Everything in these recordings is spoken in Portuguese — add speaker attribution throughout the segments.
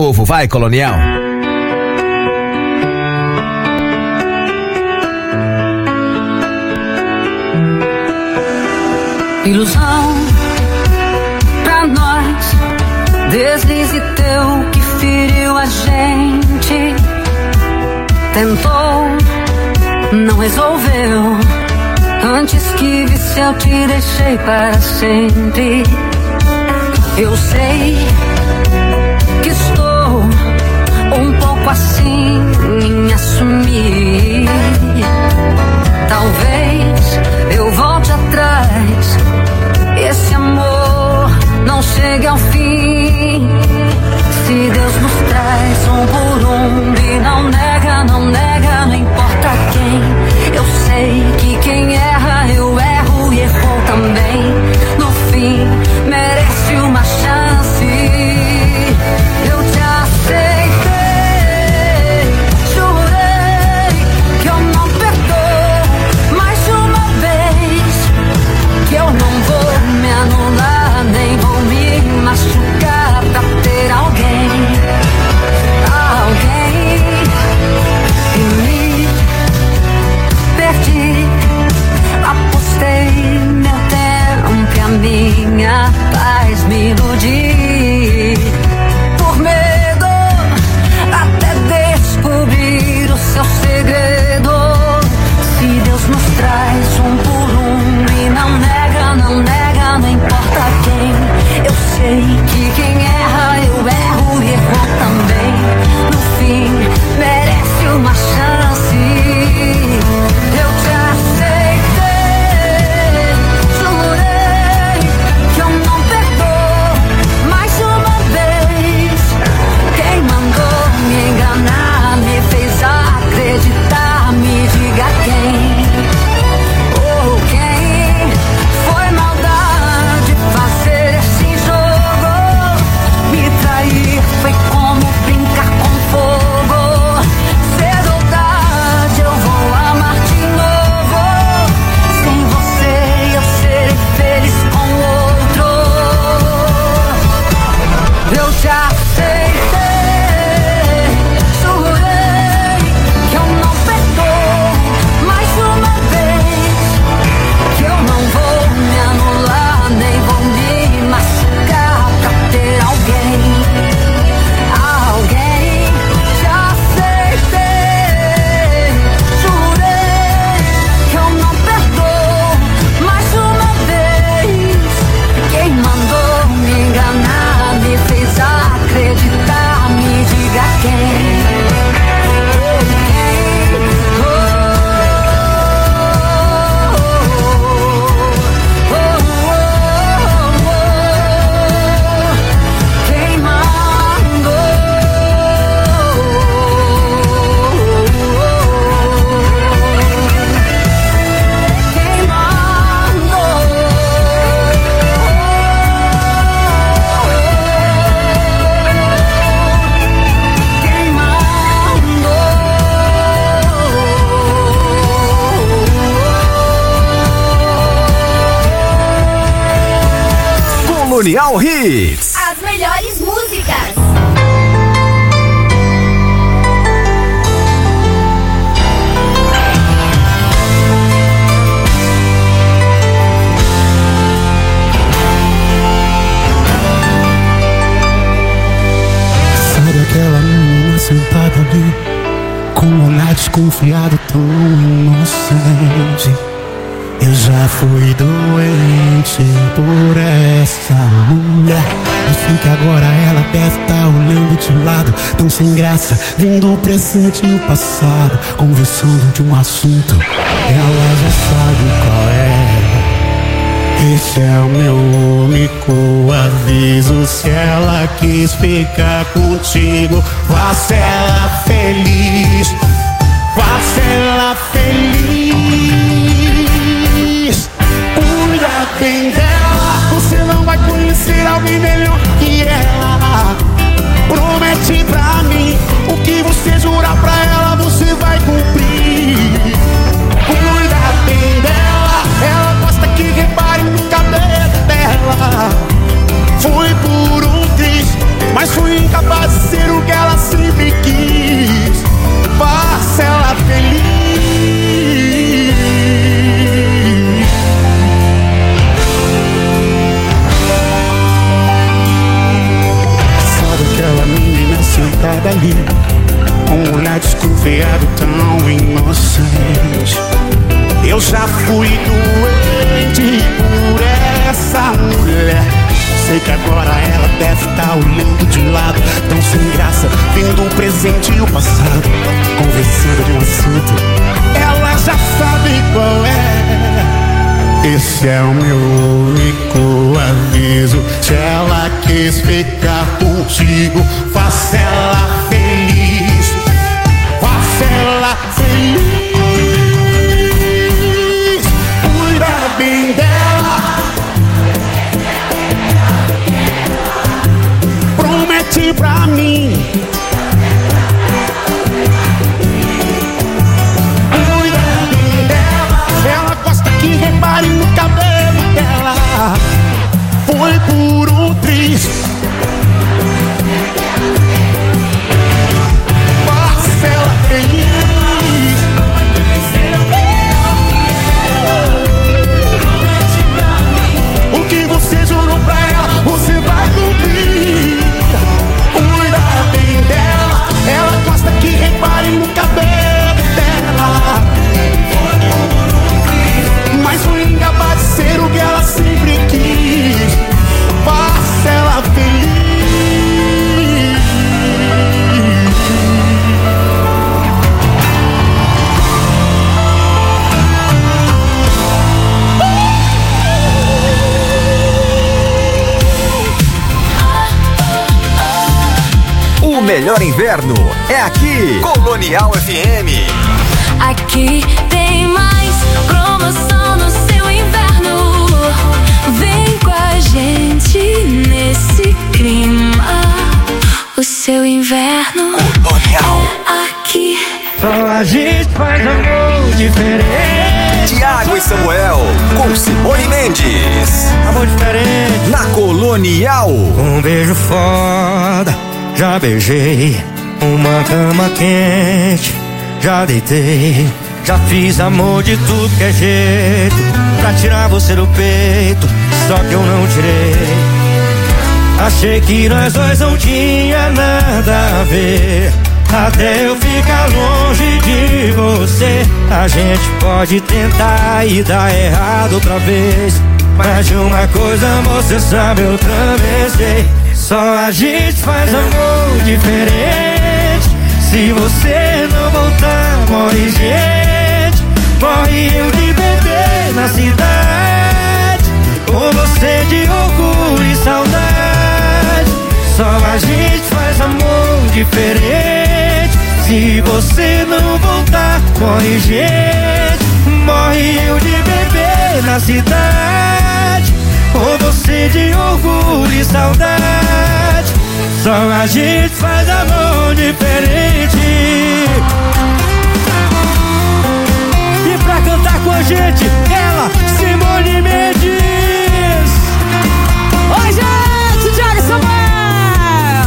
Speaker 1: Ovo vai Colonial.
Speaker 2: Ilusão pra nós, deslize teu que feriu a gente. Tentou, não resolveu. Antes que visse eu te deixei para sempre. Eu sei que estou um pouco assim em assumir. Talvez eu volte atrás, esse amor não chegue ao fim. Se Deus nos traz por e não nega, não nega, não importa quem. Eu sei que quem erra, eu erro e errou também. No fim, merece uma chance. Eu te aceitei, jurei que eu não perdoo mais uma vez. Que eu não vou me anular, nem vou me machucar pra ter alguém. E me perdi, apostei meu tempo e a minha paz me iludi. Por medo até descobrir o seu segredo. Se Deus nos traz por e não nega, não nega, não importa quem. Eu sei que quem erra, eu erro e errou também. No fim, merece uma chance. Eu te aceitei, jurei que eu não perdoo mais uma vez. Quem mandou me enganar, me fez acreditar, me diga quem. Ou quem foi maldade fazer esse jogo. Me trair foi como brincar com fogo. Cedo ou tarde eu vou amar de novo. Sem você eu serei feliz com outro. Eu te aceitei, jurei que eu não perdoo mais uma vez. Que eu não vou me anular, nem vou me machucar pra ter alguém. Alguém, te aceitei, jurei que eu não perdoo mais uma vez. Quem mandou me enganar, me fez acreditar, me diga quem.
Speaker 1: Colonial Hits.
Speaker 3: As melhores músicas.
Speaker 4: Sabe aquela menina sentada ali, com um olhar desconfiado tão inocente? Eu já fui doente por essa mulher. Eu sei que agora ela deve estar olhando de lado, tão sem graça, vendo o presente e o passado, conversando de um assunto ela já sabe qual é. Esse é o meu único aviso. Se ela quis ficar contigo, faça ela feliz. Faça ela feliz. Cuida bem dela, você não vai conhecer alguém melhor que ela. Promete pra mim, o que você jurar pra ela, você vai cumprir. Cuida bem dela, ela gosta que repare no cabelo dela. Fui por um triz, mas fui incapaz de ser o sentada ali, com um olhar desconfiado tão inocente. Eu já fui doente por essa mulher. Sei que agora ela deve estar olhando de lado, tão sem graça, vendo o presente e o passado, conversando de um assunto. Ela já sabe qual é. Esse é o meu único aviso. Se ela quis ficar contigo, faça ela feliz. Faça ela feliz. Cuida bem dela. Promete pra mim. Cuida bem dela. Ela gosta que repare no cabelo dela. Foi por um triz. Faça ela feliz. O que você jurou pra ela, você vai cumprir. Cuida bem dela. Ela gosta que repare no cabelo dela. Mas o incapaz de ser o que ela sempre quis. Faça ela feliz.
Speaker 1: O melhor inverno é aqui, Colonial FM.
Speaker 2: Aqui tem mais promoção no seu inverno. Vem com a gente nesse clima. O seu inverno
Speaker 1: Colonial.
Speaker 2: é aqui.
Speaker 4: Só a gente faz amor diferente.
Speaker 1: Tiago e Samuel, com Simone Mendes.
Speaker 4: Amor diferente.
Speaker 1: Na Colonial.
Speaker 4: Um beijo foda, já beijei. Uma cama quente, já deitei. Já fiz amor de tudo que é jeito, pra tirar você do peito, só que eu não tirei. Achei que nós dois não tinha nada a ver, até eu ficar longe de você. A gente pode tentar e dar errado outra vez, mas de uma coisa você sabe, eu também sei. Só a gente faz amor diferente. Se você não voltar, morre gente. Morre eu de bebê na cidade, com você de orgulho e saudade. Só a gente faz amor diferente. Se você não voltar, morre gente. Morre eu de bebê na cidade, com você de orgulho e saudade. Só a gente faz amor diferente. E pra cantar com a gente, ela, Simone Mendes.
Speaker 2: Oi, gente, Tiago e Samuel.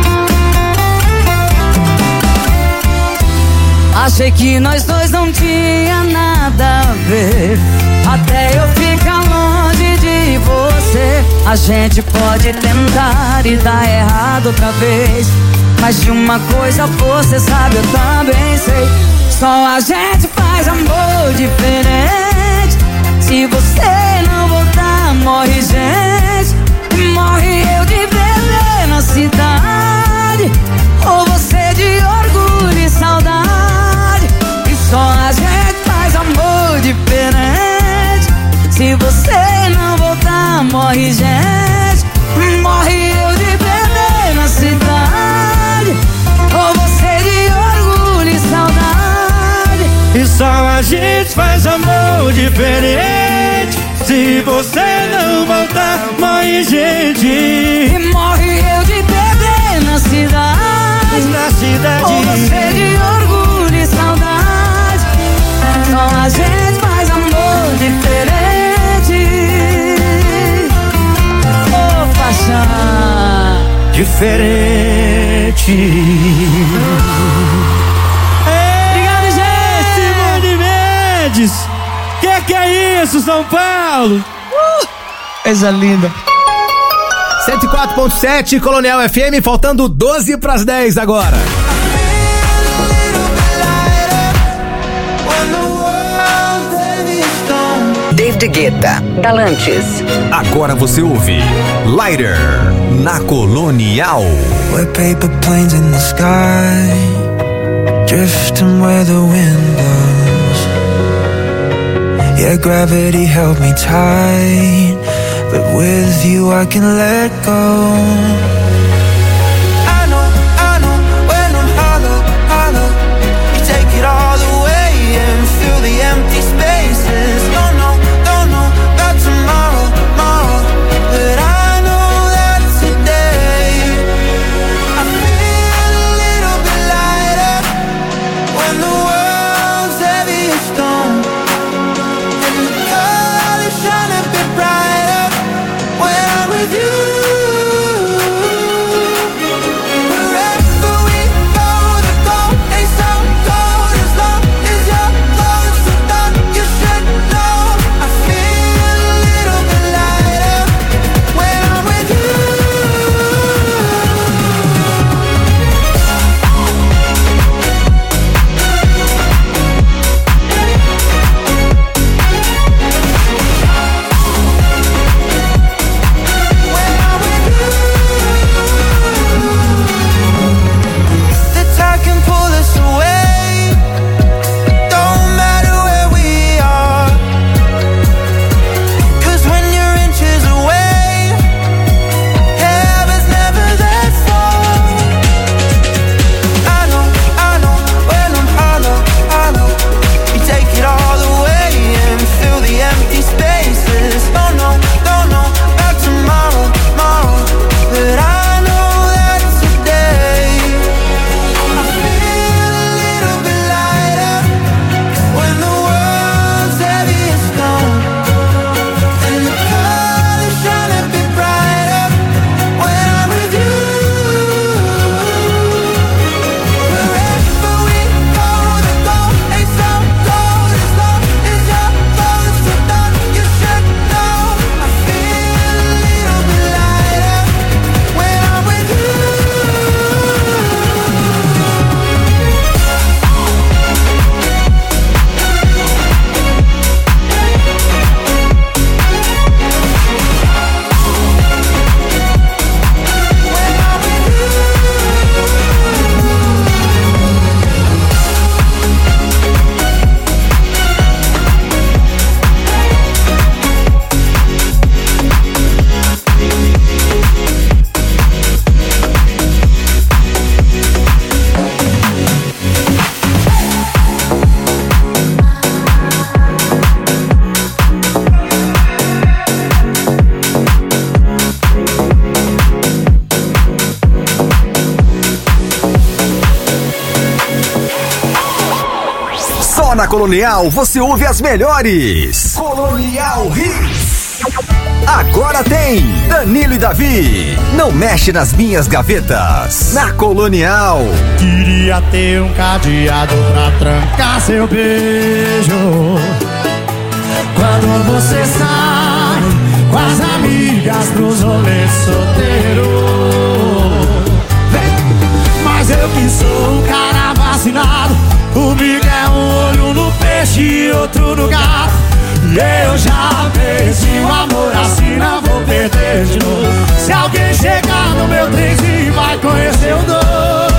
Speaker 2: Achei que nós dois não tinha nada a ver, até eu ficar longe de você. A gente pode tentar e dar errado outra vez, mas de uma coisa você sabe, eu também sei. Só a gente faz amor diferente. Se você não voltar, morre gente. Morre eu de bebê na cidade, ou você de orgulho e saudade. E só a gente faz amor diferente. Se você não voltar, morre gente. Morre eu de bebê na cidade, ou você de orgulho e saudade.
Speaker 4: E só a gente faz amor diferente. Se você não voltar, morre gente.
Speaker 2: E morre eu de bebê na cidade,
Speaker 4: Na cidade,
Speaker 2: ou você de orgulho e saudade. Só a gente faz amor diferente. Ô, paixão
Speaker 4: diferente.
Speaker 2: Obrigado, gente.
Speaker 4: Simone Mendes. Que é isso, São Paulo?
Speaker 2: Coisa linda.
Speaker 5: 104.7 Colonial FM, faltando 12 para as 10 agora.
Speaker 1: David Guetta, Galantes. Agora você ouve Lighter na Colonial.
Speaker 6: We're paper planes in the sky, drifting where the wind blows. Yeah, gravity held me tight, but with you I can let go. I know, when I'm hollow, you take it all away and fill the empty spaces. Don't know about tomorrow, but I know that today I feel a little bit lighter when the world's heavy as stone, and the colors shine a bit brighter when I'm with you. Wherever we go, the goal ain't so cold as long as you're close. So don't you should know I feel a little bit lighter when I'm with you. The tide can pull us away, don't matter where we are, 'cause when you're inches away, heaven's never that far. I know, when I'm hollow, you take it all away and fill the empty spaces. Don't know about tomorrow, but I know that today I feel a little bit lighter when the world's heavy as stone, and the colors shine a bit brighter when I'm with you. Wherever we go, the goal ain't so cold as long as you're close. So don't you should know I feel a little bit lighter when I'm with you.
Speaker 1: Só na Colonial você ouve as melhores. Colonial Hits. Agora tem Danilo e Davi. Não mexe nas minhas gavetas. Na Colonial.
Speaker 4: Queria ter um cadeado pra trancar seu beijo. Quando você sai com as amigas pros rolês solteiro. Mas eu que sou um cara vacinado, comigo é um olho no peixe e outro no gato. E eu já perdi o amor, assim não vou perder de novo. Se alguém chegar no meu trenzinho vai conhecer o doido.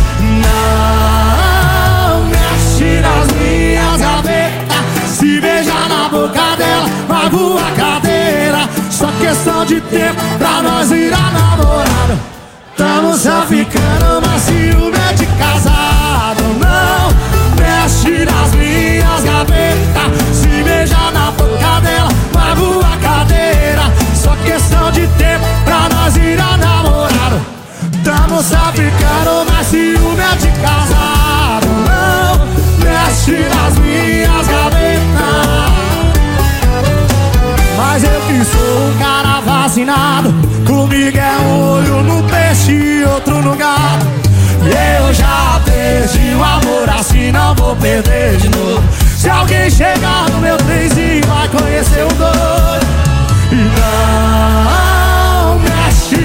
Speaker 4: Não mexe nas minhas gavetas, se beijar na boca dela vai voar cadeira. Só questão de tempo pra nós virar namorado. Tamo só ficando, mas ciúme é de casado. Não mexe nas minhas gavetas, se beijar na boca dela vai voar cadeira. Só questão de tempo pra nós virar namorado. Tamo só ficando, mas ciúme é de casado. Não mexe nas minhas gavetas. Mas eu que sou um cara vacinado, comigo é um olho no peixe e outro no gato. E eu já perdi o amor, assim não vou perder de novo. Se alguém chegar no meu trenzinho vai conhecer o doido. E não mexe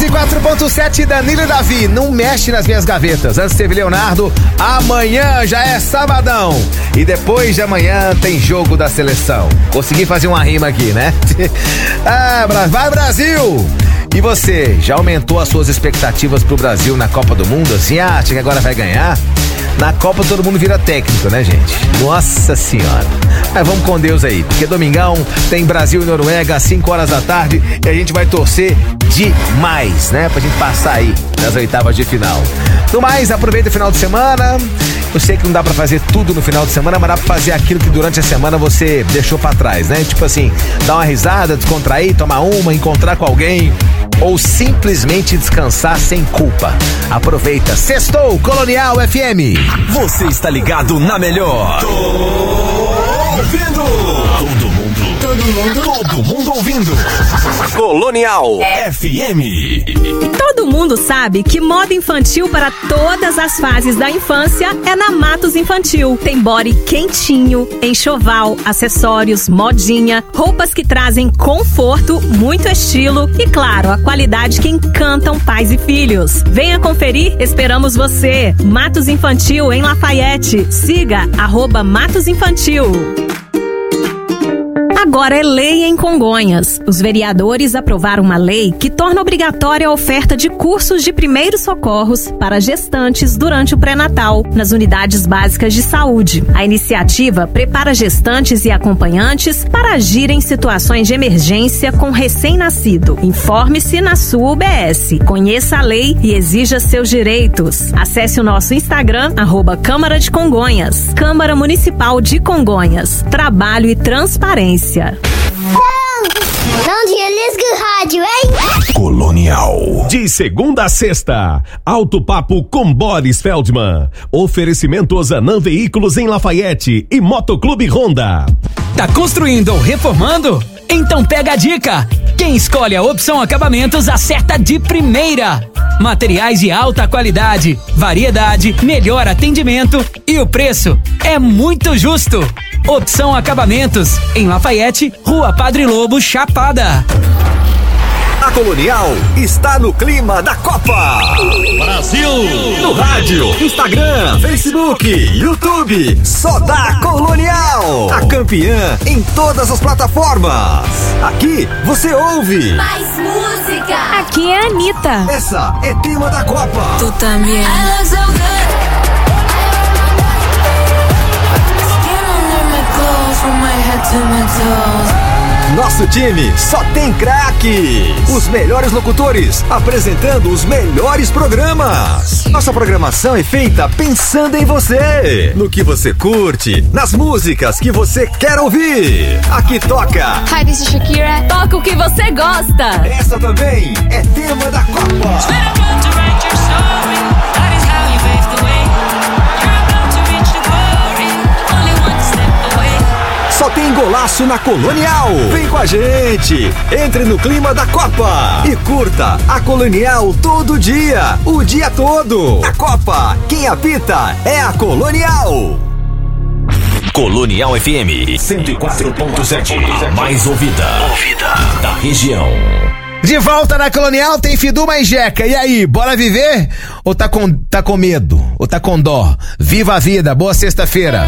Speaker 5: 104.7, Danilo e Davi, não mexe nas minhas gavetas. Antes teve Leonardo, amanhã já é sabadão. E depois de amanhã tem jogo da seleção. Consegui fazer uma rima aqui, né? Vai Brasil! E você, já aumentou as suas expectativas pro Brasil na Copa do Mundo? Assim, acha que agora vai ganhar? Na Copa todo mundo vira técnico, né, gente? Nossa Senhora. Mas vamos com Deus aí, porque domingão tem Brasil e Noruega às 5 horas da tarde e a gente vai torcer demais, né? Pra gente passar aí nas oitavas de final. No mais, aproveita o final de semana. Eu sei que não dá pra fazer tudo no final de semana, mas dá pra fazer aquilo que durante a semana você deixou pra trás, né? Tipo assim, dar uma risada, descontrair, tomar uma, encontrar com alguém ou simplesmente descansar sem culpa. Aproveita. Sextou, Colonial FM.
Speaker 1: Você está ligado na melhor. Tô ouvindo. Todo mundo ouvindo. Colonial FM.
Speaker 7: Todo mundo sabe que moda infantil para todas as fases da infância é na Matos Infantil. Tem body quentinho, enxoval, acessórios, modinha, roupas que trazem conforto, muito estilo e, claro, a qualidade que encantam pais e filhos. Venha conferir, esperamos você. Matos Infantil em Lafayette. Siga @Matos Infantil. Agora é lei em Congonhas. Os vereadores aprovaram uma lei que torna obrigatória a oferta de cursos de primeiros socorros para gestantes durante o pré-natal nas unidades básicas de saúde. A iniciativa prepara gestantes e acompanhantes para agir em situações de emergência com recém-nascido. Informe-se na sua UBS. Conheça a lei e exija seus direitos. Acesse o nosso Instagram, @Câmara de Congonhas. Câmara Municipal de Congonhas. Trabalho e transparência.
Speaker 3: Não desliga o rádio, hein?
Speaker 1: Colonial.
Speaker 8: De segunda a sexta, Alto Papo com Boris Feldman. Oferecimento Zanam Veículos em Lafayette e Motoclube Honda.
Speaker 9: Tá construindo ou reformando? Então pega a dica! Quem escolhe a Opção Acabamentos acerta de primeira. Materiais de alta qualidade, variedade, melhor atendimento e o preço é muito justo. Opção Acabamentos, em Lafayette, Rua Padre Lobo, Chapada.
Speaker 1: A Colonial está no clima da Copa. Brasil! No rádio, Instagram, Facebook, YouTube. Só dá Colonial. A campeã em todas as plataformas. Aqui você ouve
Speaker 3: Mais música.
Speaker 7: Aqui é a Anitta.
Speaker 1: Essa é tema da Copa.
Speaker 2: Tú también.
Speaker 1: Nosso time só tem craques. Os melhores locutores apresentando os melhores programas. Nossa programação é feita pensando em você, no que você curte, nas músicas que você quer ouvir. Aqui toca
Speaker 2: Hi, this is Shakira.
Speaker 7: Toca o que você gosta.
Speaker 1: Essa também é tema da Copa. Só tem golaço na Colonial. Vem com a gente. Entre no clima da Copa e curta a Colonial todo dia, o dia todo. A Copa, quem apita é a Colonial. Colonial FM 104.7, mais ouvida da região.
Speaker 5: De volta na Colonial tem Fiduma e Jeca. E aí, bora viver? Ou tá com medo? Ou tá com dó? Viva a vida, boa sexta-feira.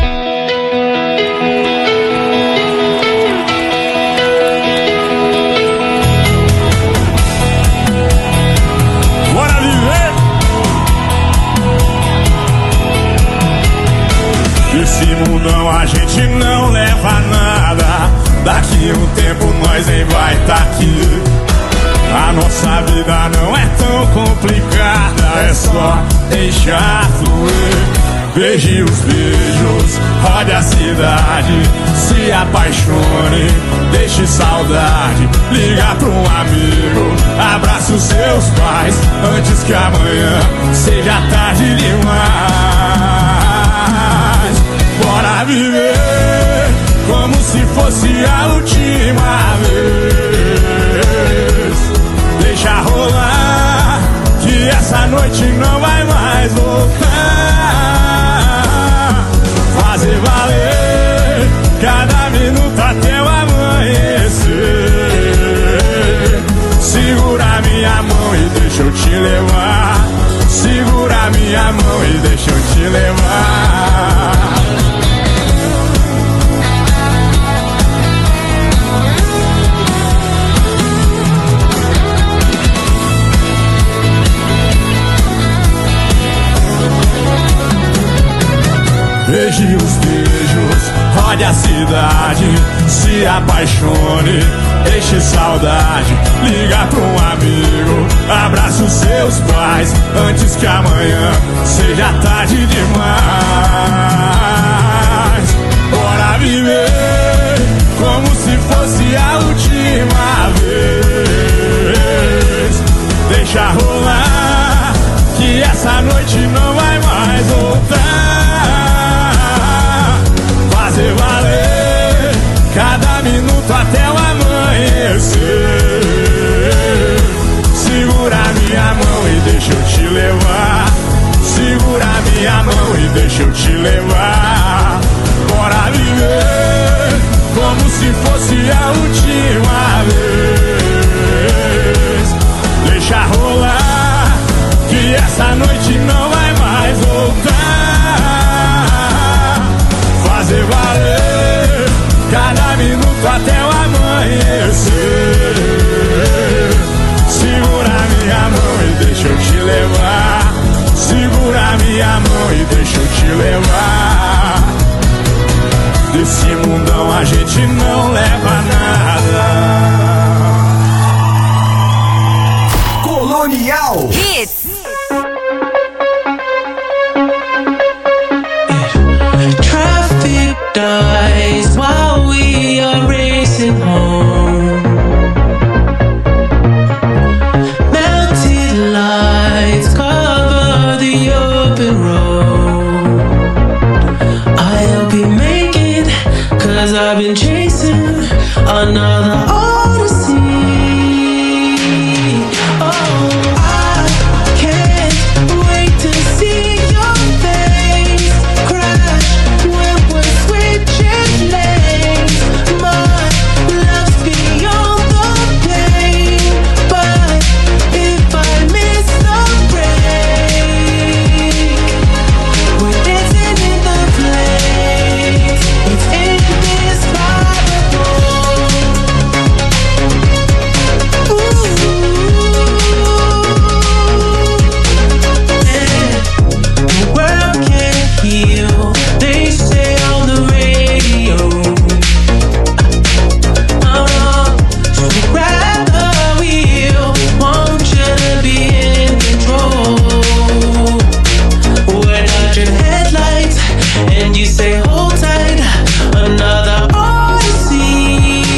Speaker 10: Esse mundão a gente não leva nada. Daqui um tempo nós nem vai tá aqui. A nossa vida não é tão complicada, é só deixar fluir. Beije os beijos, rode a cidade, se apaixone, deixe saudade. Liga pra um amigo, abraça os seus pais, antes que amanhã seja tarde demais. Bora viver como se fosse a última vez. Deixa rolar, que essa noite não vai mais voltar. Fazer valer cada minuto até o amanhecer. Segura minha mão e deixa deixa eu te levar. Beije os beijos, rode a cidade, se apaixone, deixe saudade, liga pra um amigo, abraça os seus pais, antes que amanhã seja tarde demais. Bora viver como se fosse a última vez, deixa rolar, que essa noite não vai mais voltar. Fazer valer cada minuto até o amanhecer. Segura minha mão e deixa eu te levar. Segura minha mão e deixa eu te levar. Bora viver como se fosse a última vez. Deixa rolar, que essa noite não vai mais voltar. Fazer valer cada minuto até o amanhecer. Segura minha mão e deixa eu te levar. Segura minha mão e deixa eu te levar. Desse mundão a gente não leva nada.
Speaker 1: Colonial
Speaker 2: Hits.
Speaker 11: Traffic dies while we are racing home. Melted lights cover the open road. I'll be making, 'cause I've been chasing another odyssey. Oh, I can't wait to see your face crash when we're switching lanes. My love's beyond the pain, but if I miss the break, we're dancing in the place. It's indescribable. The world can't heal, they say on the radio. Oh no, so grab the wheel, want you to be in control. We're dodging headlights, and you say hold tight, another odyssey.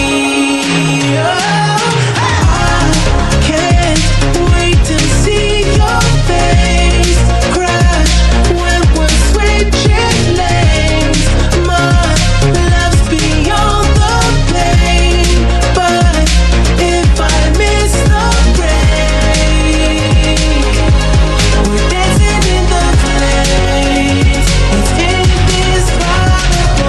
Speaker 11: I can't wait to see your face crash when we're switching lanes. My love's beyond the pain, but if I miss the break, we're dancing in the place. It's indescribable.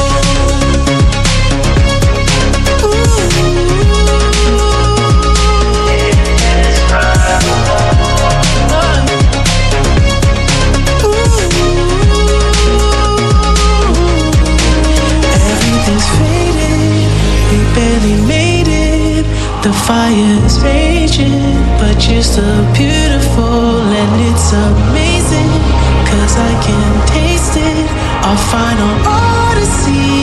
Speaker 11: Everything's faded, we barely made it. The fire's raging, but you're still beautiful and it's amazing. 'Cause I can taste it, our final odyssey.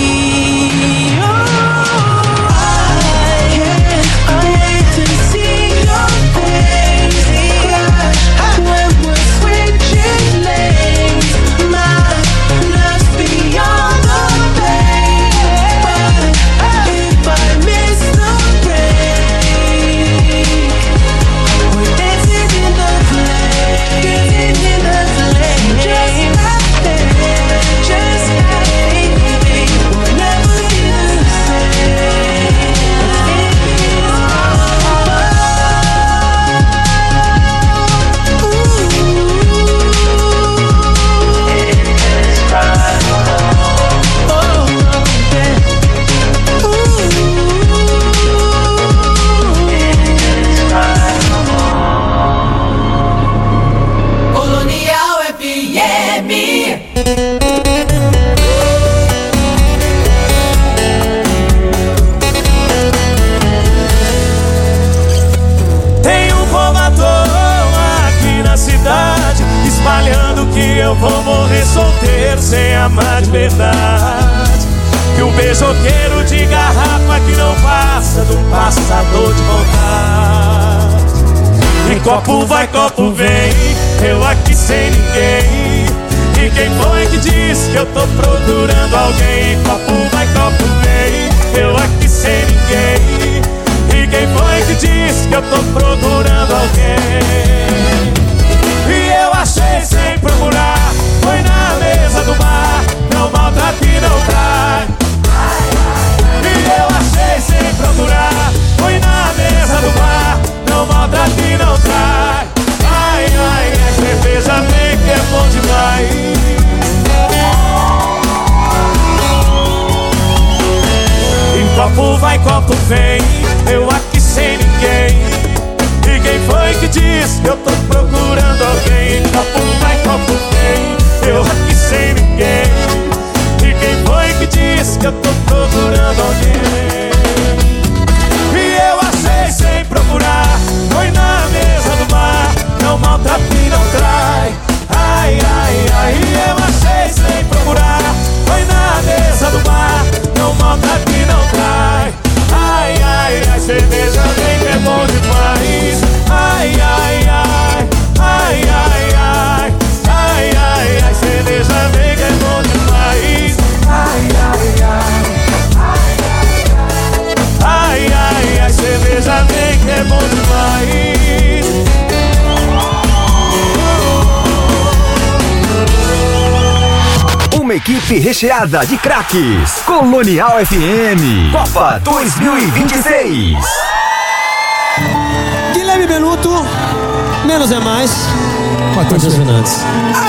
Speaker 11: I hate to see your face crash when we're switching lanes. My love's beyond the pain, but if I miss the break, we're dancing in the flame, dancing in the flame. Just like that, just like
Speaker 10: eu vou morrer solteiro sem amar de verdade. E um beijoqueiro de garrafa que não passa de um passador de vontade. E copo vai, copo vem, eu aqui sem ninguém. E quem foi que disse que eu tô procurando alguém? Copo vai, copo vem, eu aqui sem ninguém. E quem foi que disse que eu tô procurando alguém? E eu achei sem procurar, foi na mesa do bar. Não maltrata e não trai. E eu achei sem procurar, foi na mesa do bar. Não maltrata e não trai. Ai, ai, ai, cerveja vem que é bom demais. E copo vai, copo vem, eu aqui sem ninguém. E quem foi que disse que eu tô procurando alguém? Copo vai, copo vem, eu aqui sem ninguém. E quem foi que disse que eu tô procurando alguém? E eu achei sem procurar, foi na mesa do bar. Não maltrata e não trai. Ai, ai, ai, eu achei sem procurar, foi na mesa do bar. Não maltrata e não trai. Ai, ai, ai, cerveja vem que é bom demais. Ai, ai, ai, ai, ai, ai, ai, ai, ai, cerveja vem que é bom demais. Ai, ai, ai, ai, ai, ai, cerveja vem que é bom demais.
Speaker 1: Uma equipe recheada de craques. Colonial FM Copa 2026.
Speaker 12: Guilherme Benuto, menos é mais. Matheus Fernandes.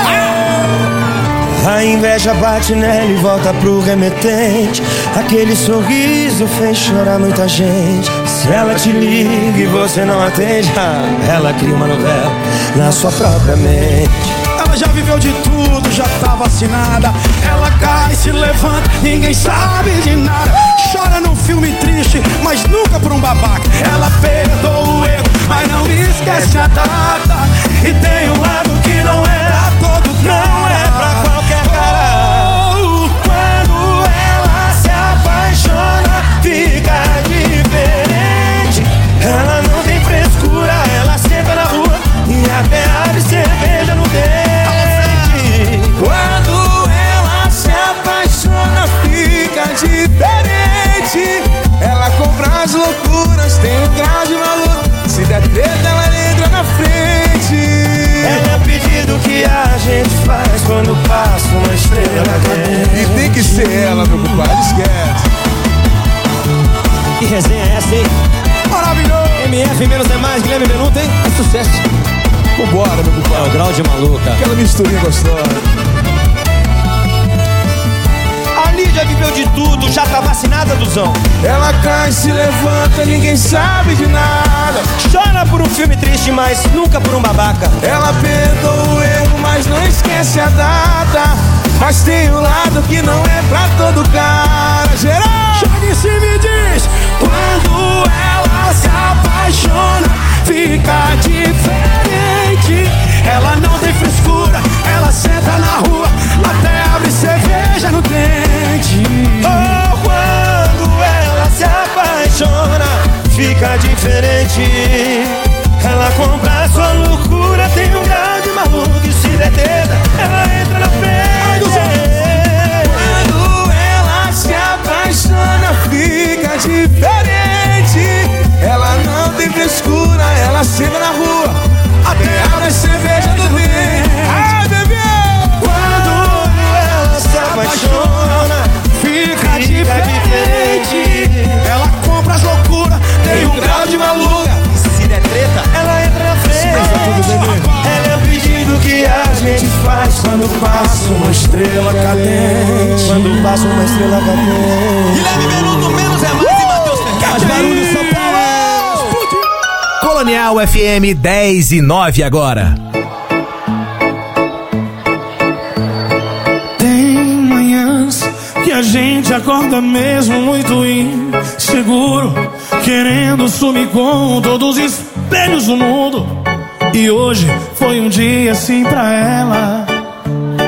Speaker 13: A inveja bate nela e volta pro remetente. Aquele sorriso fez chorar muita gente. Se ela te liga e você não atende, ela cria uma novela na sua própria mente.
Speaker 4: Ela já viveu de tudo, já tá vacinada. Ela cai, se levanta, ninguém sabe de nada. Chora num filme triste, mas nunca por um babaca. Ela perdoa o erro, mas não esquece a data. E tem um lado que não é pra todo, não é pra qualquer cara. Quando ela se apaixona, fica diferente. Ela não tem frescura, ela senta na rua e até abre cerveja no dente. Quando ela se apaixona, fica diferente. Ela compra as loucuras, tem um grau de maluco. Se der treta, ela entra na frente. É o pedido que a gente faz quando passa uma estrela cadente.
Speaker 14: E tem que ser ela, meu compadre, esquece.
Speaker 12: Que resenha é essa, hein?
Speaker 4: Maravilhoso!
Speaker 12: MF menos é mais, Guilherme Benuto, hein? É sucesso.
Speaker 14: Vambora, meu compadre.
Speaker 12: É o grau de maluca.
Speaker 14: Aquela misturinha gostosa.
Speaker 13: A Lídia viveu de tudo, já tá vacinada, Duzão.
Speaker 4: Ela cai, se levanta, ninguém sabe de nada.
Speaker 13: Chora por um filme triste, mas nunca por um babaca.
Speaker 4: Ela perdoa o erro, mas não esquece a data. Mas tem um lado que não é pra todo cara. Geral! Chega em cima e diz: quando ela se apaixona, fica diferente. Ela não tem frescura, ela senta na rua, até abre cerveja no dente.
Speaker 13: Oh, quando ela se apaixona, fica diferente. Ela compra a sua loucura, tem um grau de maluco. E se der teta, ela entra na frente.
Speaker 4: Quando ela se apaixona, fica diferente. Ela não tem frescura, ela senta na rua, até abre cerveja do dente. Ai, bebê!
Speaker 13: Quando ela se apaixona,
Speaker 4: fica diferente. Ela compra as loucuras, tem um grau de maluca.
Speaker 13: Se der treta, ela entra na frente. Ela é o pedido que a gente faz quando passa uma estrela cadente. Quando passa uma estrela cadente.
Speaker 12: Guilherme Benuto, menos é mais, e Matheus Fernandes.
Speaker 5: Barulho, São Paulo. Colonial FM 10:09 agora.
Speaker 4: Tem manhãs que a gente acorda mesmo muito inseguro, querendo sumir com todos os espelhos do mundo. E hoje foi um dia assim pra ela.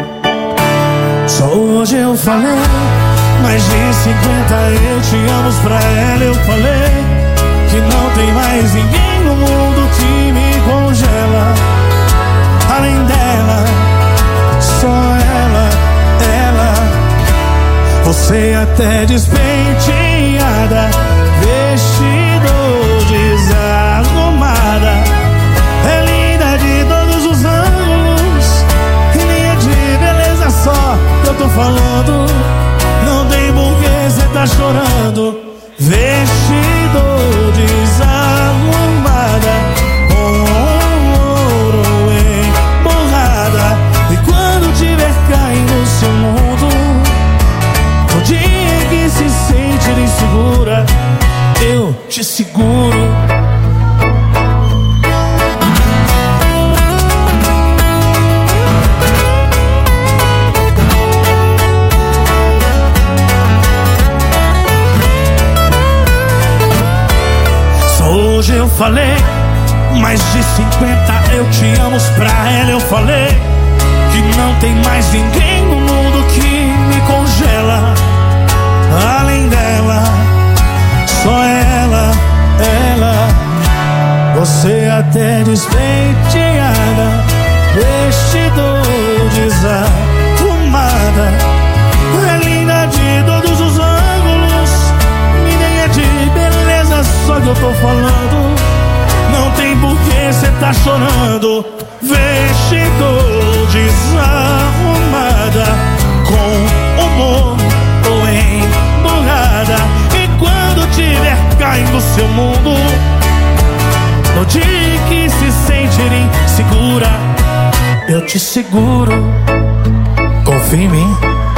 Speaker 15: hoje eu falei, mais de 50 eu te amo pra ela. Eu falei que não tem mais ninguém no mundo que me congela. Além dela, só ela. Você até despenteada, vestido desarrumada, é linda de todos os ângulos, e nem é de beleza só que eu tô falando. Não tem porquê cê tá chorando. Vestido desarrumada, com ouro emborrada, e quando tiver caindo seu mundo, no dia que se sentir insegura, eu te seguro. Hoje eu falei, mais de 50 eu te amo pra ela. Eu falei que não tem mais ninguém no mundo que me congela. Além dela, só ela. Você até despenteada, vestido desarrumada, é linda de todos os ângulos, e nem é de beleza só que eu tô falando. Não tem porquê cê tá chorando. Vestido desarrumada, com humor ou emburrada, e quando tiver caindo seu mundo, no dia que se sentir insegura, eu te seguro. Confia em mim.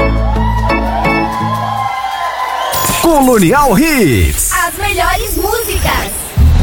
Speaker 1: Colonial Hits.
Speaker 3: As melhores músicas.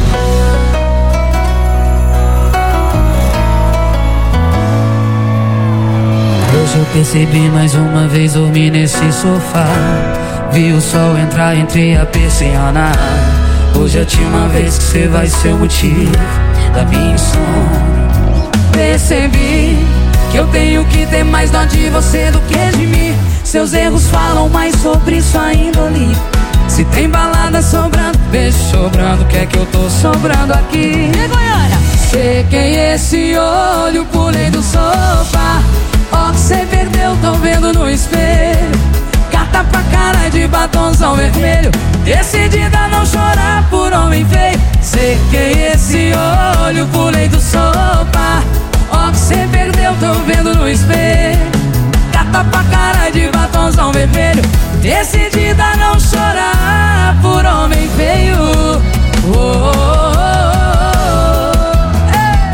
Speaker 16: Hoje eu percebi mais uma vez, dormi nesse sofá, vi o sol entrar entre a persiana. Hoje é a última vez que você vai ser o motivo da minha insônia. Percebi que eu tenho que ter mais dó de você do que de mim. Seus erros falam mais sobre sua índole. Se tem balada sobrando, beijo sobrando, quer que eu tô sobrando aqui? E Goiânia? Sequei esse olho, pulei do sofá. Ó, cê perdeu, tô vendo no espelho. Carta pra cara de batonzão vermelho, decidida a não chorar por homem feio. Sequei esse olho, pulei do sofá. Ó, cê perdeu, tô vendo no espelho. Carta pra cara de batonzão vermelho, decidida a não chorar por homem feio. Oh, oh, oh, oh.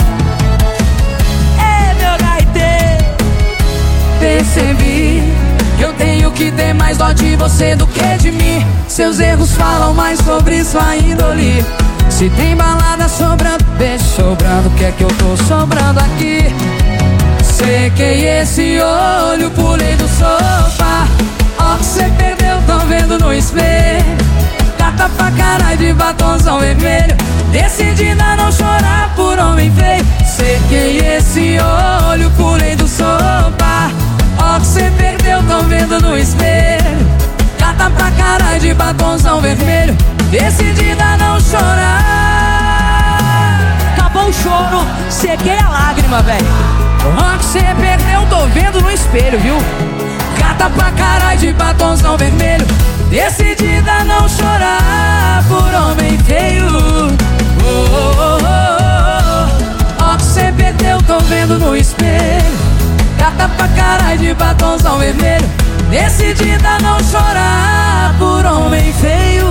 Speaker 16: Ei, meu gaiteiro. Percebi que eu tenho que ter mais dó de você do que de mim. Seus erros falam mais sobre sua índole. Se tem balada sobrando, beijo sobrando, quer que eu tô sobrando aqui? Sequei esse olho, pulei do sofá. Ó, cê perdeu, tô vendo no espelho. Carta pra cara de batonzão vermelho, decidida a não chorar por homem feio. Sequei esse olho, pulei do sofá. Ó, cê perdeu, tô vendo no espelho. Carta pra cara de batonzão vermelho, decidida a não chorar.
Speaker 17: Acabou o choro, sequei a lágrima, velho.
Speaker 16: Ó, que cê perdeu, tô vendo no espelho, viu? Carta pra cara de batonzão vermelho, decidida a não chorar por homem feio. Oh, oh, oh, oh. Ó, que cê perdeu, tô vendo no espelho. Carta pra cara de batonzão vermelho, decidida a não chorar por homem feio.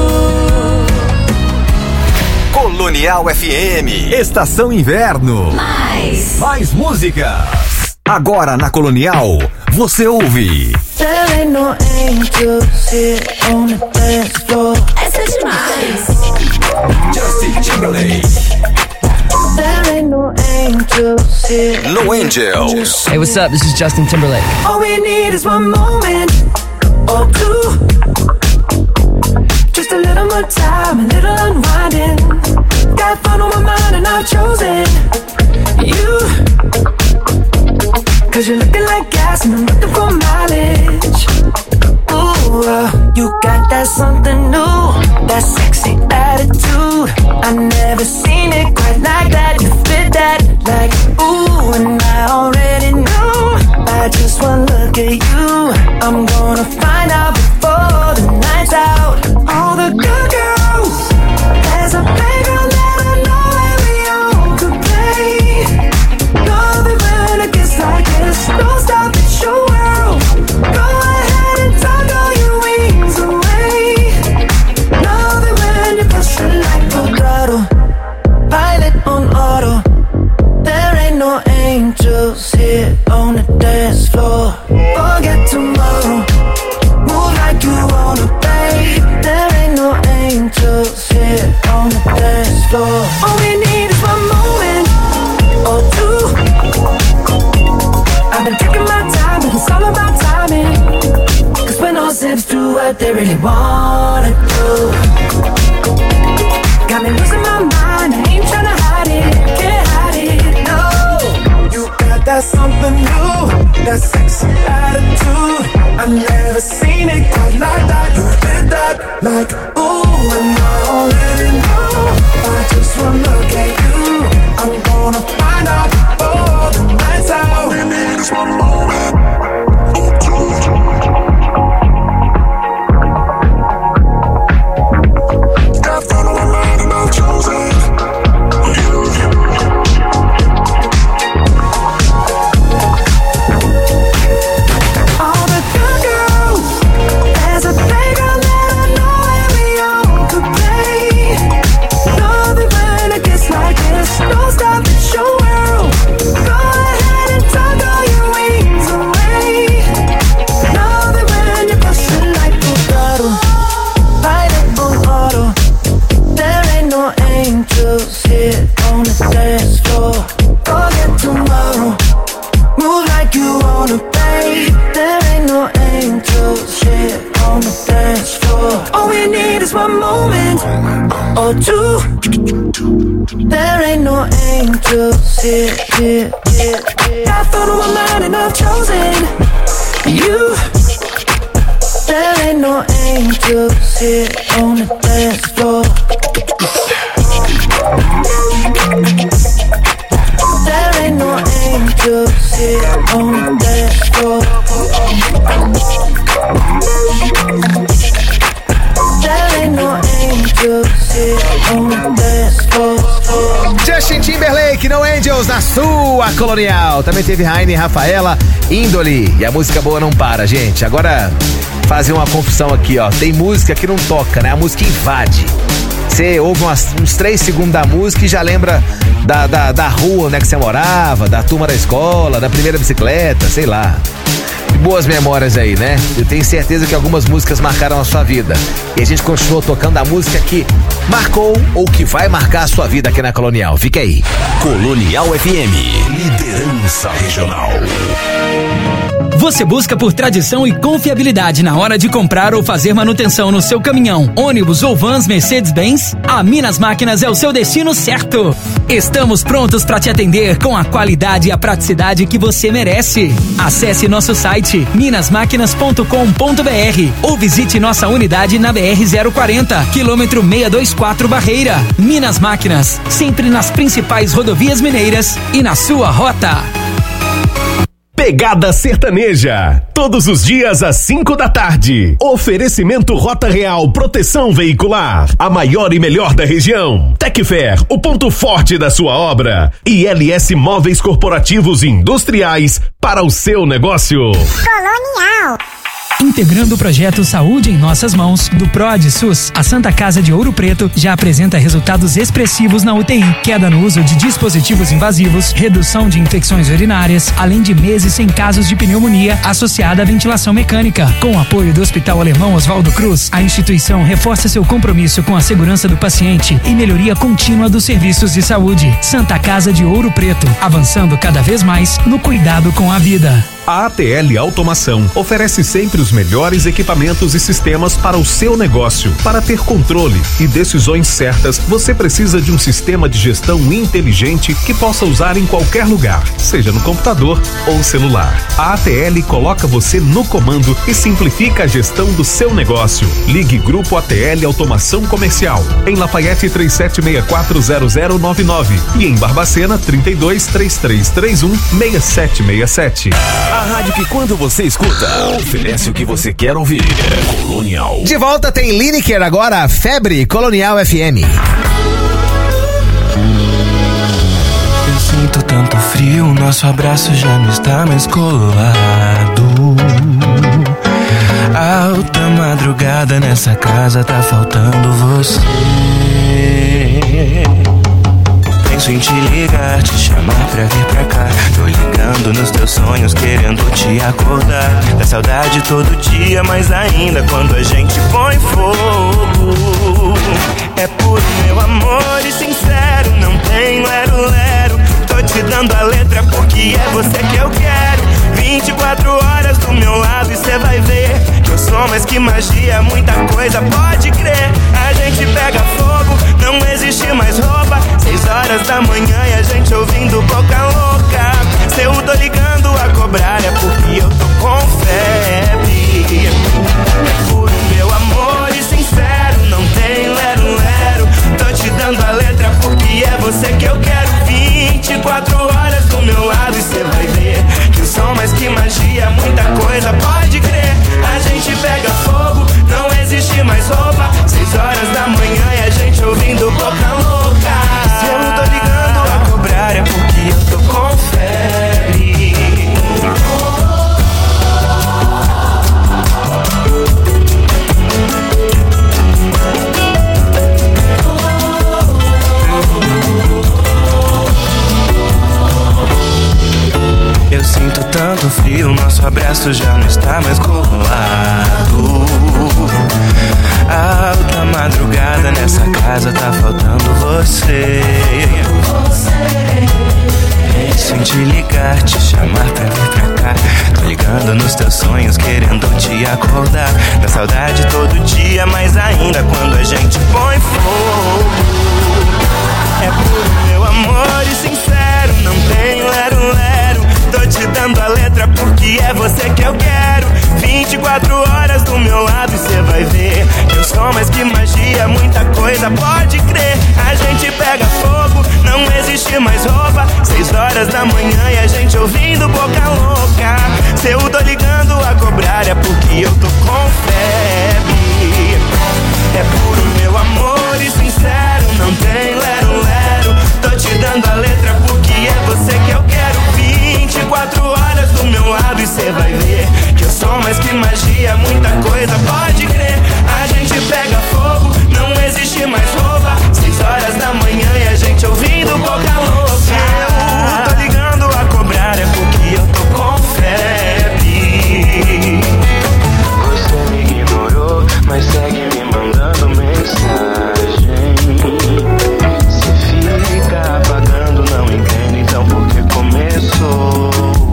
Speaker 1: Colonial FM, Estação Inverno. Mais músicas. Agora na Colonial, você ouve.
Speaker 11: There ain't no angels here on the dance floor.
Speaker 3: Essa é demais.
Speaker 1: Justin Timberlake.
Speaker 11: There ain't no angels here.
Speaker 1: No Angels.
Speaker 16: Hey, what's up? This is Justin Timberlake.
Speaker 11: All we need is one moment or two. Just a little more time, a little unwinding. Got fun on my mind and I've chosen you. Cause you're looking like gas and I'm looking for mileage. You got that something new, that sexy attitude. I never seen it quite like that. You fit that like ooh, and I already knew. I just one look at you, I'm gonna find out before the night's out. All the good girls, there's a playground that I know where we all could play. Love it when it gets like this. Don't stop, it's your world. Go ahead and tuck all your wings away. Love it when you push it like a throttle. Pilot on auto. There ain't no angels here on the dance floor. Forget tomorrow. Move like you wanna play. There ain't no angels here on the dance floor. All we need is one moment or two. I've been taking my time, but it's all about timing. Cause when all zips do what they really wanna do. Got me losing my mind, I ain't tryna hide it, can't hide it, no. You got that something new, that sexy attitude. I've never seen it quite like that. You did that like ooh, and I already know. I just wanna look at you, I'm gonna find out before the night's out. All we need is one moment. Or two. There ain't no angels here, here, here, here. I thought of my mind and I've chosen you. There ain't no angels here on the dance floor. There ain't no angels here on the dance floor. There ain't no angels here on the dance floor.
Speaker 5: Justin Timberlake, No Angels, na sua Colonial. Também teve Raine e Rafaela, Índole. E a música boa não para, gente. Agora, fazer uma confusão aqui, ó. Tem música que não toca, né? A música invade. Você ouve uns 3 segundos da música e já lembra da rua onde é que você morava, da turma da escola, da primeira bicicleta, sei lá. Boas memórias aí, né? Eu tenho certeza que algumas músicas marcaram a sua vida. E a gente continuou tocando a música que marcou ou que vai marcar a sua vida aqui na Colonial. Fica aí.
Speaker 1: Colonial FM, liderança regional.
Speaker 9: Você busca por tradição e confiabilidade na hora de comprar ou fazer manutenção no seu caminhão, ônibus ou vans Mercedes-Benz? A Minas Máquinas é o seu destino certo. Estamos prontos para te atender com a qualidade e a praticidade que você merece. Acesse nosso site minasmáquinas.com.br ou visite nossa unidade na BR-040, quilômetro 624 Barreira. Minas Máquinas, sempre nas principais rodovias mineiras e na sua rota.
Speaker 8: Pegada Sertaneja, todos os dias às 5 da tarde. Oferecimento Rota Real Proteção Veicular, a maior e melhor da região. Tecfer, o ponto forte da sua obra. E LS Móveis Corporativos e Industriais para o seu negócio.
Speaker 18: Colonial.
Speaker 9: Integrando o projeto Saúde em Nossas Mãos, do PROD SUS, a Santa Casa de Ouro Preto já apresenta resultados expressivos na UTI, queda no uso de dispositivos invasivos, redução de infecções urinárias, além de meses sem casos de pneumonia associada à ventilação mecânica. Com o apoio do Hospital Alemão Oswaldo Cruz, a instituição reforça seu compromisso com a segurança do paciente e melhoria contínua dos serviços de saúde. Santa Casa de Ouro Preto, avançando cada vez mais no cuidado com a vida.
Speaker 8: A ATL Automação oferece sempre os melhores equipamentos e sistemas para o seu negócio. Para ter controle e decisões certas, você precisa de um sistema de gestão inteligente que possa usar em qualquer lugar, seja no computador ou celular. A ATL coloca você no comando e simplifica a gestão do seu negócio. Ligue Grupo ATL Automação Comercial, em Lafayette 37640099 e em Barbacena 3233316767.
Speaker 1: A rádio que quando você escuta, oferece o que você quer ouvir. Colonial.
Speaker 5: De volta tem Lineker agora, Febre Colonial FM.
Speaker 13: Eu sinto tanto frio, nosso abraço já não está mais colado. Alta madrugada nessa casa, tá faltando você. Penso em te ligar, te chamar pra vir pra cá. Tô ligando nos teus sonhos, querendo te acordar. Da saudade todo dia, mas ainda quando a gente põe fogo. É puro meu amor e sincero, não tem lero-lero. Tô te dando a letra porque é você que eu quero. 24 horas do meu lado e cê vai ver que eu sou mais que magia, muita coisa pode crer. A gente pega fogo, não existe mais roupa. 6 horas da manhã e a gente ouvindo Boca Louca. Se eu tô ligando a cobrar é porque eu tô com febre. É puro meu amor e sincero, não tem lero-lero. Tô te dando a letra porque é você que eu quero. 24 horas do meu lado e cê vai ver que o som mais que magia, muita coisa pode crer. A gente pega fogo, não existe mais roupa. 6 horas da manhã e a gente ouvindo Boca Louca. Se eu tô ligando a cobrar é porque eu tô com febre. Eu sinto tanto frio, nosso abraço já não está mais colado. Alta madrugada nessa casa, tá faltando você. Penso em te ligar, te chamar pra vir pra cá. Tô ligando nos teus sonhos, querendo te acordar. Da saudade todo dia, mas ainda quando a gente põe fogo. É puro meu amor e sincero, não tem lero-lero. Tô te dando a letra porque é você que eu quero. 24 horas do meu lado e cê vai ver que eu sou mais que magia, muita coisa pode crer. A gente pega fogo, não existe mais roupa. 6 horas da manhã e a gente ouvindo Boca Louca. Se eu tô ligando a cobrar é porque eu tô com febre. É puro meu amor e sincero, não tem lero-lero. Tô te dando a letra porque é você que eu quero. 24 horas do meu lado e cê vai ver que eu sou mais que magia, muita coisa pode crer. A gente pega fogo, não existe mais roupa. 6 horas da manhã e a gente ouvindo Boca Louca. Eu tô ligando a cobrar é porque eu tô com febre. Você me ignorou, mas segue me mandando mensagem. Se fica apagando, não entendo então por que começou.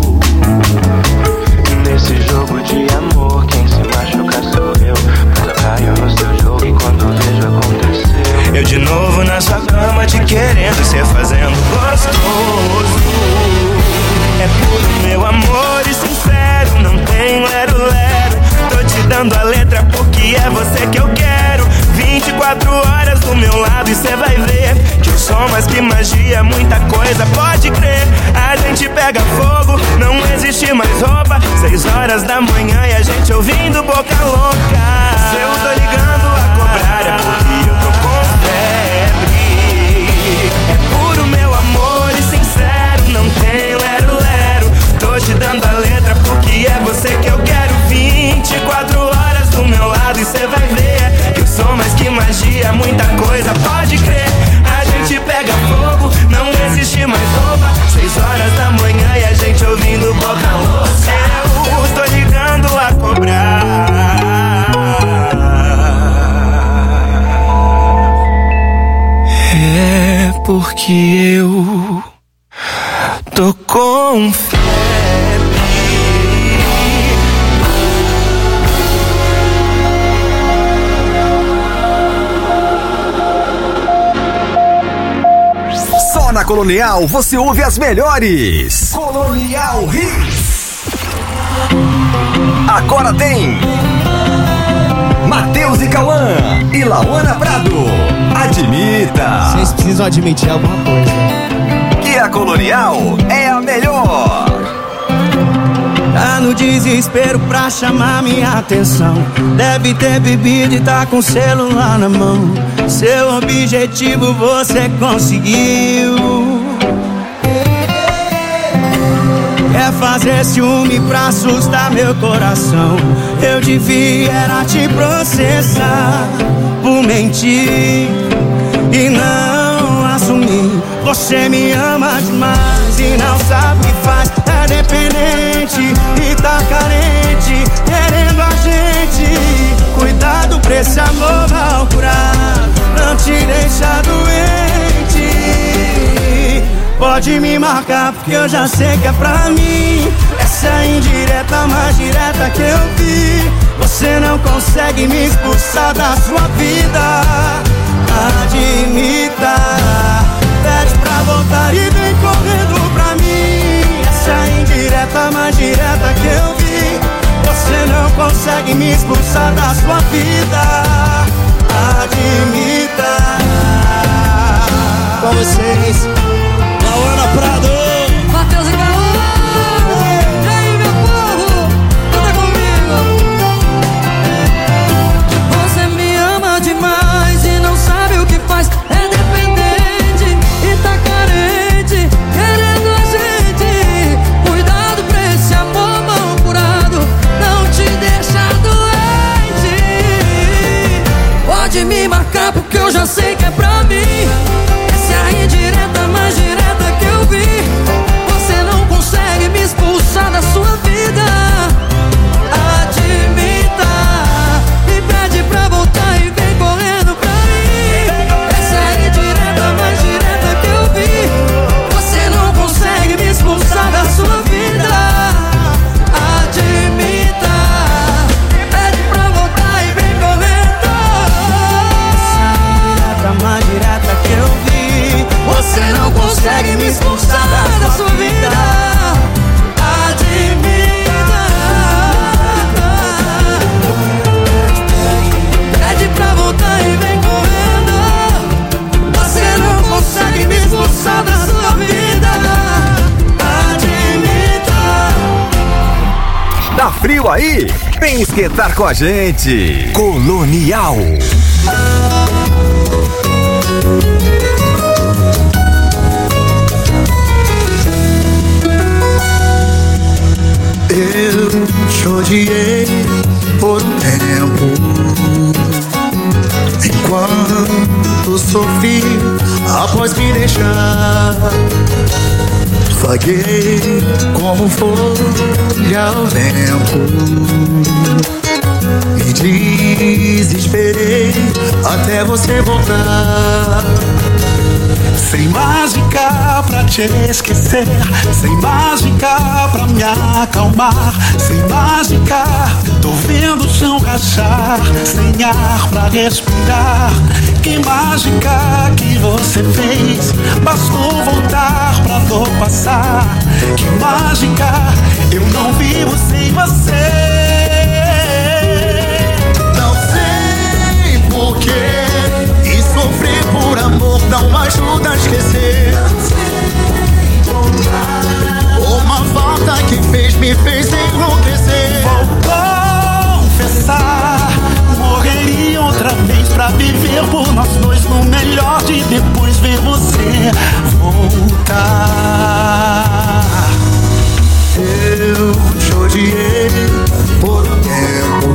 Speaker 13: Nesse jogo de amor, quem se machuca sou eu. Mas eu caio no seu jogo e quando vejo acontecer, eu de novo na sua cama te querendo, cê fazendo gostoso. É puro meu amor e sincero, não tem lero-lero. Tô te dando a letra porque é você que eu quero. 24 horas do meu lado e cê vai ver que eu sou mais que magia, muita coisa pode crer. A gente pega fogo, não existe mais roupa. 6 horas da manhã e a gente ouvindo Boca Louca. Se eu tô ligando a cobrar é porque eu tô com febre. É puro meu amor e sincero, não tem lero-lero. Tô te dando a letra porque é você que eu quero. 24 horas do meu lado e cê vai ver que eu sou mais que magia, muita coisa pode crer. A gente pega fogo, não existe mais roupa. 6 horas da manhã e a gente ouvindo Boca Louca. Eu tô ligando a cobrar. É porque eu tô com febre.
Speaker 1: Só na Colonial você ouve as melhores. Colonial Hits. Agora tem Matheus e Cauã e Lauana Prado. Admita.
Speaker 12: Vocês precisam admitir alguma coisa.
Speaker 1: Que a Colonial é a melhor.
Speaker 13: Tá no desespero pra chamar minha atenção. Deve ter bebido e tá com o celular na mão. Seu objetivo você conseguiu. Quer fazer ciúme pra assustar meu coração. Eu devia era te processar por mentir e não assumir. Você me ama demais e não sabe o que faz. É dependente e tá carente, querendo a gente. Cuidado pra esse amor mal curado não te deixa doente. Pode me marcar porque eu já sei que é pra mim. Essa é a indireta mais direta que eu vi. Você não consegue me expulsar da sua vida. Admita. Pede pra voltar e vem correndo pra mim. Essa é a indireta mais direta que eu vi. Você não consegue me expulsar da sua vida. Admita.
Speaker 12: Com vocês, Lauana Prado,
Speaker 17: Matheus e Cauã. E aí, meu povo, canta comigo. Você me ama demais e não sabe o que faz. É dependente e tá carente, querendo a gente. Cuidado pra esse amor mal curado não te deixa doente. Pode me marcar porque eu já sei que é pra mim. Essa é a indireta mais direta que eu vi. Você não consegue me expulsar da sua vida. Admita e pede pra voltar e vem correndo pra mim. Essa é a indireta mais direta que eu vi. Você não consegue me expulsar da sua vida. Admita e pede pra voltar e vem correndo.
Speaker 13: Essa é a mais direta que eu vi. Você não consegue me expulsar da sua vida. Admita.
Speaker 17: Pede pra voltar e vem correndo. Você não consegue me expulsar da sua vida.
Speaker 13: Admita.
Speaker 1: Tá frio aí? Vem esquentar com a gente. Colonial.
Speaker 4: Eu te odiei por um tempo, enquanto sofri após me deixar. Vaguei como folha ao vento, me desesperei até você voltar.
Speaker 15: Sem mágica pra te esquecer, sem mágica pra me acalmar, sem mágica tô vendo o chão rachar, sem ar pra respirar. Que mágica que você fez, bastou voltar pra dor passar. Que mágica, eu não vivo sem você.
Speaker 4: Não sei porquê, e sofrer por amor não ajuda a esquecer. Uma falta que me fez enlouquecer.
Speaker 15: Vou confessar, morreria outra vez pra viver por nós dois no melhor de depois ver você voltar.
Speaker 4: Eu te odiei por um tempo,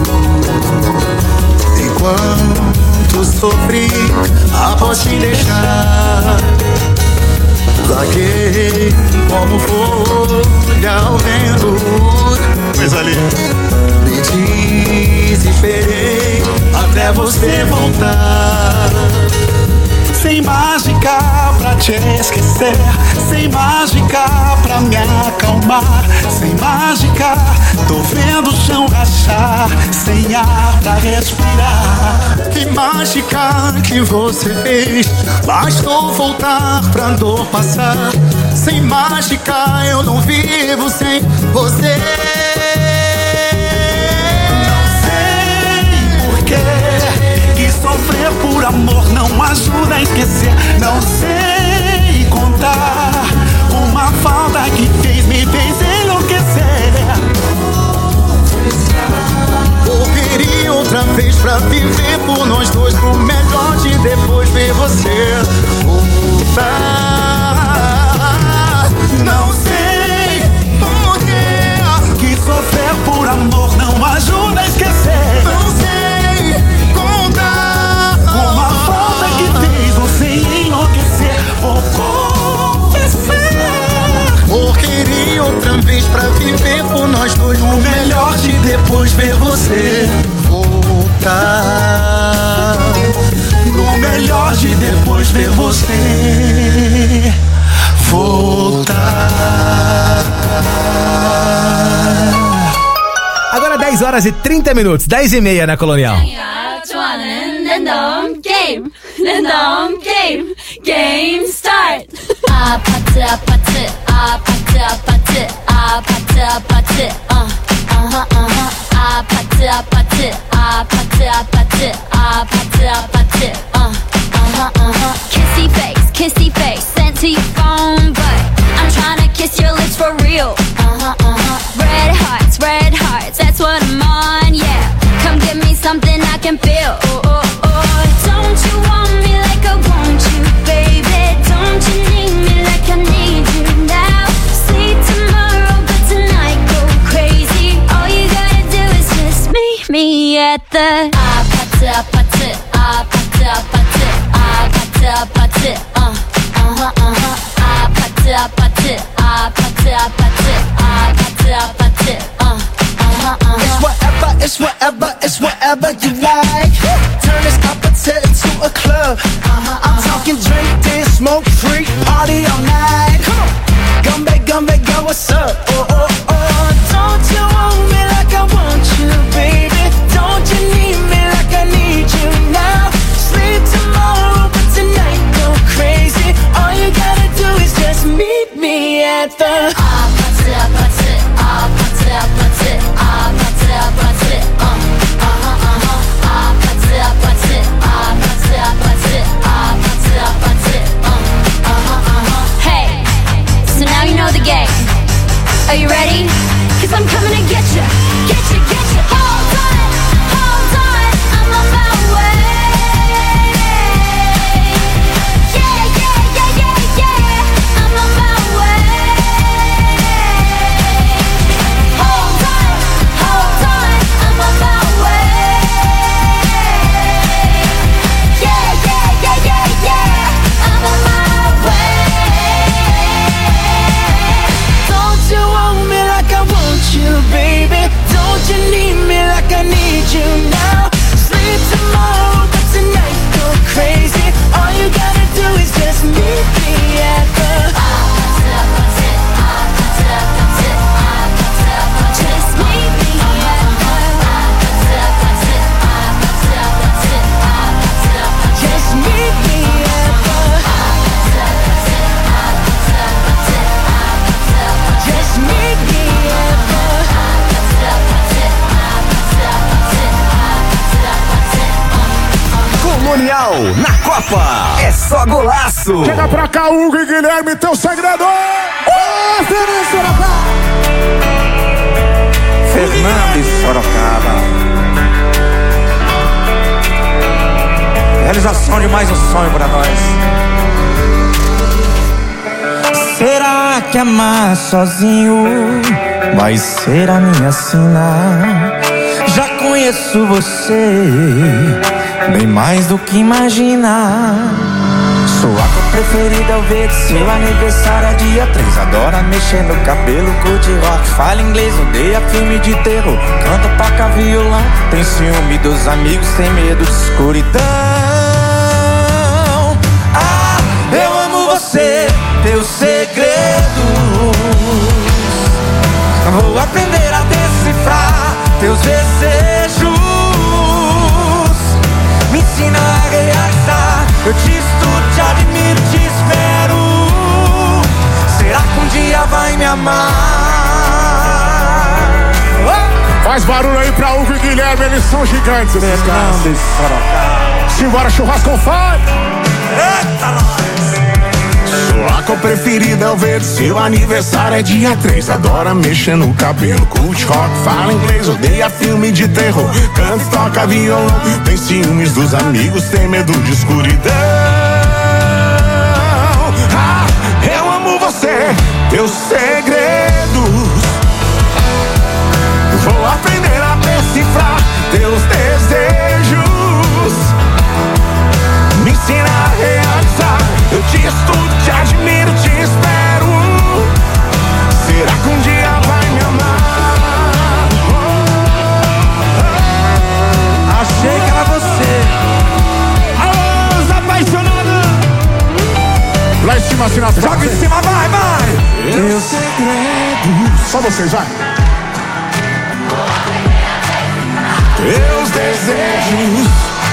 Speaker 4: enquanto sofri após te deixar. Vaguei como folha ao vento,
Speaker 15: coisa linda.
Speaker 4: me desesperei até você voltar.
Speaker 15: Sem mágica pra te te esquecer. Sem mágica pra me acalmar, sem mágica tô vendo o chão rachar, sem ar pra respirar. Que mágica que você fez, bastou voltar pra dor passar. Sem mágica eu não vivo sem você. Que sofrer por amor não ajuda a esquecer. Não sei contar uma falta que me fez enlouquecer. Correria outra vez pra viver por nós dois, pro melhor de depois ver você voltar. Não sei porquê que sofrer por amor não ajuda a esquecer. Não sei uma falta que fez você enlouquecer. Vou confessar. Queria outra vez pra viver por nós dois, o melhor de depois ver você voltar. O melhor de depois ver você voltar.
Speaker 5: Agora 10 horas e 30 minutos, 10h30 na Colonial.
Speaker 2: 좋아하는 랜덤 게임, 랜덤 게임, 게임 스타트. 아파트 아파트 아파트 아파트 아파트 아파트 아파트 아파트 아파트 아파트 아파트 아파트 kissy face sent to your phone, but I'm trying to kiss your lips for real. Red hearts, that's what I'm on, yeah. Come give me something I can feel. Oh, oh, oh. Don't you want me like I want you, baby? Don't you need me like I need you now? Sleep tomorrow, but tonight go crazy. All you gotta do is just meet me at the 아파트 아파트 아파트 아파트 아파트 아파트 아파트 아파트 아파트 아파트 아파트
Speaker 6: It's whatever you like. Turn this opposite into a club. I'm talking drink, dance, smoke, freak, party all night. Gumbe, yo, what's up? Oh, oh, oh. Don't you want me like I want you, baby? Don't you need me like I need you now? Sleep tomorrow, but tonight go crazy. All you gotta do is just meet me at the 아파트 아파트 아파트 아파트 아파트 아파트
Speaker 2: Hey, so now you know the game. Are you ready? 'Cause I'm coming to get you, get you, get you. Hold on, I'm on my way. Yeah, yeah, yeah, yeah, yeah, I'm on my way. Hold on, I'm on my way. Yeah, yeah, yeah, yeah, yeah, I'm on my way.
Speaker 6: Don't you want me like I want you, baby? Don't you need me like I need you now? Sleep tomorrow, but tonight go crazy. All you gotta do is just meet me at the
Speaker 2: Just meet me at the
Speaker 6: Just meet me at the Just meet me at the
Speaker 1: Colonial na Copa. É só golaço.
Speaker 14: Chega pra cá, Hugo e Guilherme, teu segredo.
Speaker 18: Fernando e Sorocaba. Realização de mais um sonho pra nós.
Speaker 13: Será que amar sozinho vai ser a minha sina? Já conheço você bem mais do que imagina. Sua cor preferida é o verde, seu aniversário é dia 3. Adora mexer no cabelo, curte rock, fala inglês, odeia filme de terror. Canta, toca violão, tem ciúme dos amigos, tem medo de escuridão. Ah, eu amo você. você teus segredos. Vou aprender a decifrar teus desejos. Me ensina a realizar. Eu te estudo, te admiro, te espero. Será que um dia vai me amar?
Speaker 14: Faz barulho aí pra Hugo e Guilherme, eles são gigantes, esses caras. Simbora, churrasco com fome.
Speaker 13: Eita, nós!
Speaker 19: Sua cor preferida é o verde, seu aniversário é dia 3. Adora mexer no cabelo, curte rock, fala inglês, odeia filme de terror, canta e toca violão. Tem ciúmes dos amigos, tem medo de escuridão. Ah, eu amo você, teus segredos. Vou aprender a decifrar teus desejos. Me ensina a realizar. Eu te estudo, te admiro, te espero. Será que um dia vai me amar?
Speaker 13: Achei que era você.
Speaker 14: Alô, os apaixonados. Lá em cima, assim na frente.
Speaker 13: Joga em cima, vai, vai.
Speaker 14: Teus segredos. Só vocês, vai.
Speaker 19: Teus desejos.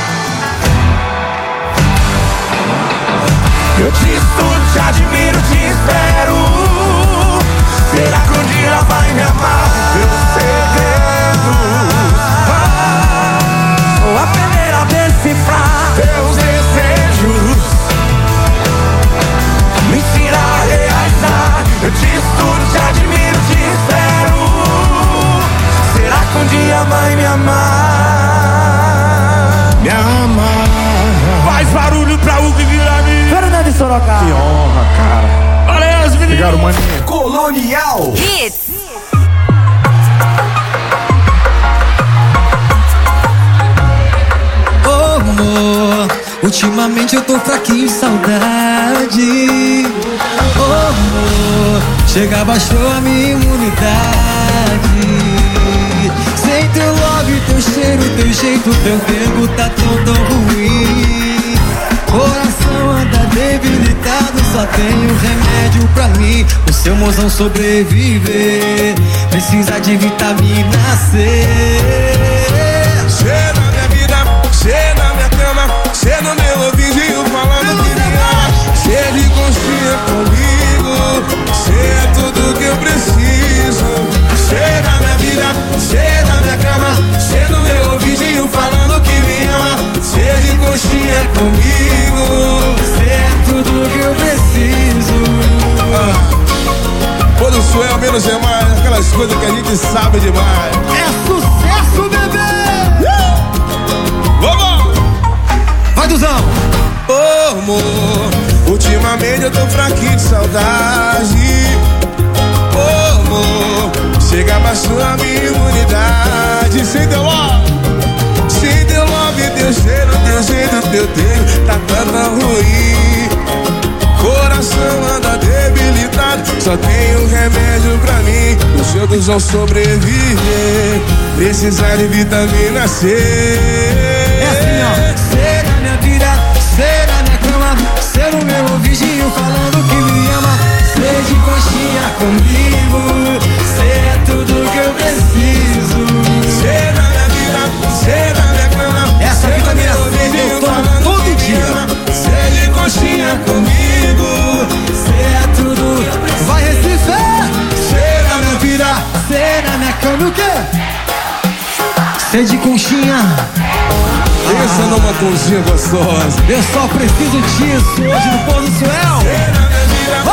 Speaker 13: Eu te estudo, te admiro, te espero. Será que um dia vai me amar? Teus segredos. Vou aprender a decifrar
Speaker 19: teus desejos.
Speaker 13: Me ensina a realizar. Eu te estudo, te admiro, te espero. Será que um dia vai me amar?
Speaker 19: Me amar.
Speaker 14: Faz barulho pra Hugo e Guilherme.
Speaker 13: Fernando de Sorocaba.
Speaker 19: Que honra, cara.
Speaker 14: Valeu, os meninos.
Speaker 19: Obrigado, maninho.
Speaker 1: Colonial
Speaker 2: Hits.
Speaker 17: Oh, amor, ultimamente eu tô fraquinho de saudade. Oh, amor, chega, baixou a minha imunidade. Sem teu love, teu cheiro, teu jeito, teu verbo tá tão ruim. Coração anda debilitado, só tenho remédio pra mim. O seu mozão sobreviver, precisa de vitamina C.
Speaker 19: Cê na minha vida, cê na minha cama, cê no meu ouvidinho falando que me ama. Cê de conchinha comigo, cê é tudo que eu preciso. Cê na minha vida, cê na minha cama, cê no meu ouvidinho falando que me ama. Cê de conchinha comigo,
Speaker 17: cê é tudo que eu preciso.
Speaker 19: Pô do suel, menos é mais, aquelas coisas que a gente sabe demais.
Speaker 17: É sucesso, bebê!
Speaker 19: Vamos!
Speaker 17: Vai, Duzão!
Speaker 19: Ô, amor, ultimamente eu tô fraquinho de saudade. Ô, amor, chega abaixo a minha imunidade. Sem teu love, sem teu love, teu cheiro, teu jeito, teu tempo tá tão ruim. Coração anda debilitado, só tem um remédio pra mim. Os outros vão sobreviver, precisar de vitamina C.
Speaker 17: É assim, ó. Cê na minha vida, cê na minha cama, cê no meu ouvidinho falando que me ama. Cê de conchinha comigo, cê é tudo que eu preciso.
Speaker 19: Cê na minha vida, cê na minha cama,
Speaker 17: essa vitamina C eu tomo todo dia.
Speaker 19: Cê de conchinha comigo,
Speaker 17: cê é tudo. Vai, Recife!
Speaker 19: Cê na minha vida,
Speaker 17: cê na minha cama, o quê? Cê de conchinha.
Speaker 19: Pensa numa conchinha gostosa.
Speaker 17: Eu só preciso disso hoje no Pôr do Suel.
Speaker 19: Cê na minha vida,